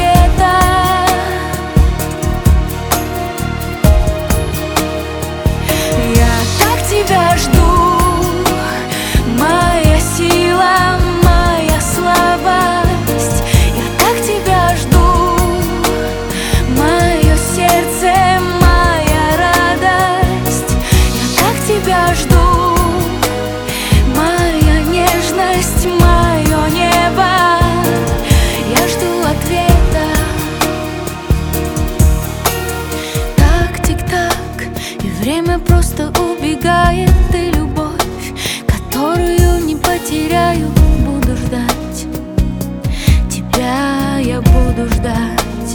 ответа. Я так тебя жду, моя сила, моя слабость. Я так тебя жду, мое сердце, моя радость. Я так тебя жду, моя нежность, мое небо. Я жду ответа. Так, тик-так, и время просто убегает. И любовь, которую не потеряю, буду ждать. Тебя я буду ждать.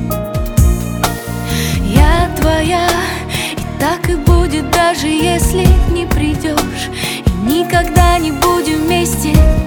Я твоя, и так и будет, даже если не придешь. И никогда не будем вместе.